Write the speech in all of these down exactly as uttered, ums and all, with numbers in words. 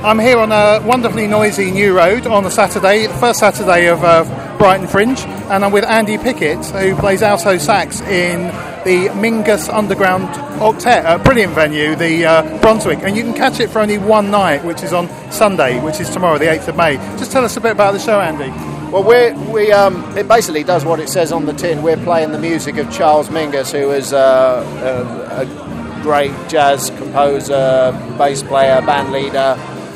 I'm here on a wonderfully noisy New Road on a Saturday, the first Saturday of uh, Brighton Fringe, and I'm with Andy Pickett, who plays alto sax in the Mingus Underground Octet, a brilliant venue, the uh, Brunswick, and you can catch it for only one night, which is on Sunday, which is tomorrow, the eighth of May. Just tell us a bit about the show, Andy. Well, we we um, it basically does what it says on the tin. We're playing the music of Charles Mingus, who is uh, a, a great jazz composer, bass player, band leader.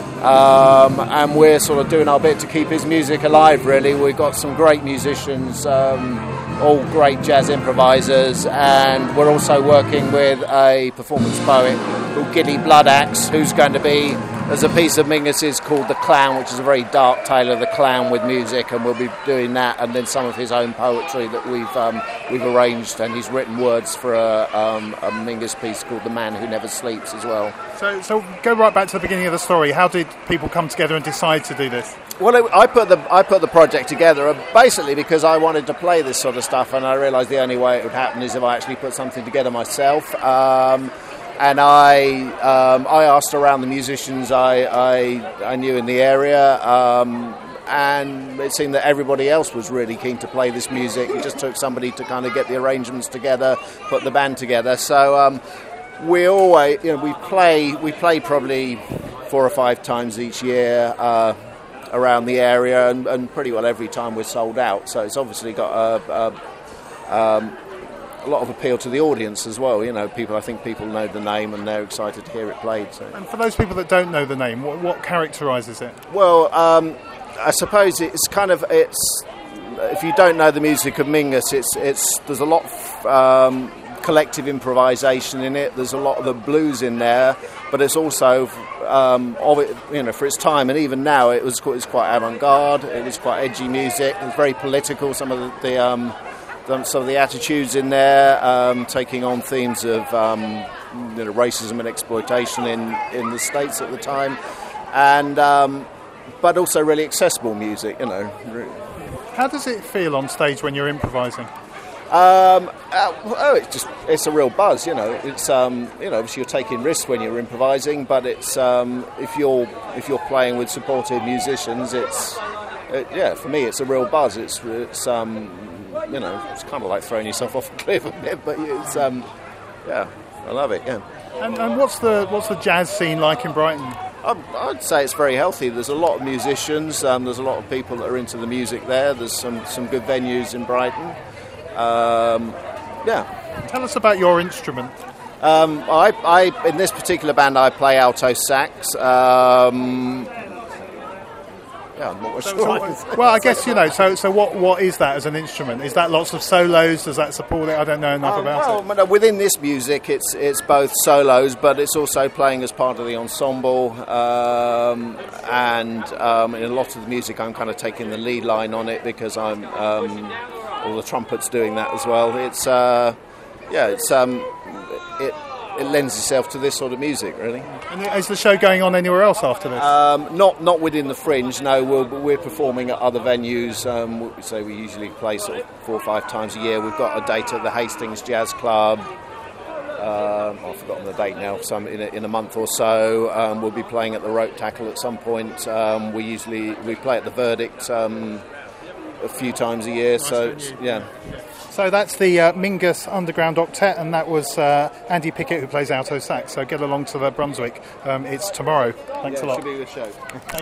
Um, and we're sort of doing our bit to keep his music alive, really. We've got some great musicians, um, all great jazz improvisers, and we're also working with a performance poet called Gilly Bloodaxe, who's going to be, there's a piece of Mingus's called The Clown, which is a very dark tale of the clown with music, and we'll be doing that, and then some of his own poetry that we've um, we've arranged, and he's written words for a, um, a Mingus piece called The Man Who Never Sleeps as well. So, so go right back to the beginning of the story. How did people come together and decide to do this? Well, it, I put the I put the project together uh, basically because I wanted to play this sort of stuff, and I realised the only way it would happen is if I actually put something together myself. Um, and I um, I asked around the musicians I I, I knew in the area, um, and it seemed that everybody else was really keen to play this music. It just took somebody to kind of get the arrangements together, put the band together. So. Um, We always, you know, we play. We play probably four or five times each year uh, around the area, and, and pretty well every time we're sold out. So it's obviously got a, a, um, a lot of appeal to the audience as well. You know, people. I think people know the name and they're excited to hear it played. So. And for those people that don't know the name, what, what characterises it? Well, um, I suppose it's kind of it's. If you don't know the music of Mingus, it's it's there's a lot. Of, um, collective improvisation in it. There's a lot of the blues in there, but it's also um, of it, you know, for its time, and even now it was, it was quite avant-garde. It was quite edgy music. It was very political. Some of the, the um, some of the attitudes in there, um, taking on themes of um, you know, racism and exploitation in, in the States at the time, and um, but also really accessible music. You know. How does it feel on stage when you're improvising? Um, uh, oh, it's just, it's a real buzz, you know, it's, um, you know, obviously you're taking risks when you're improvising, but it's, um, if you're, if you're playing with supportive musicians, it's, it, yeah, for me it's a real buzz, it's, it's, um, you know, it's kind of like throwing yourself off a cliff a bit, but it's, um, yeah, I love it, yeah. And, and what's the, what's the jazz scene like in Brighton? I'd say it's very healthy. There's a lot of musicians, um, there's a lot of people that are into the music there, there's some, some good venues in Brighton. Um, yeah. Tell us about your instrument. Um, I, I, in this particular band, I play alto sax. Um, yeah, I'm not so, sure. So, well, I guess you know. So, so what, what is that as an instrument? Is that lots of solos? Does that support it? I don't know enough um, about well, it. Within this music, it's it's both solos, but it's also playing as part of the ensemble. Um, and um, in a lot of the music, I'm kind of taking the lead line on it because I'm. Um, all the trumpets doing that as well. It's uh, yeah, it's um, it it lends itself to this sort of music, really. And is the show going on anywhere else after this? Um, not not within the Fringe. No, we're, we're performing at other venues. Um, so we usually play sort of four or five times a year. We've got a date at the Hastings Jazz Club. Um, I've forgotten the date now. Some in a, in a month or so. Um, we'll be playing at the Rope Tackle at some point. Um, we usually we play at the Verdict. Um, a few times a year, nice so it's, yeah. So that's the uh, Mingus Underground Octet, and that was uh, Andy Pickett who plays alto sax. So get along to the Brunswick. Um, it's tomorrow. Thanks yeah, a lot. It should be a good show.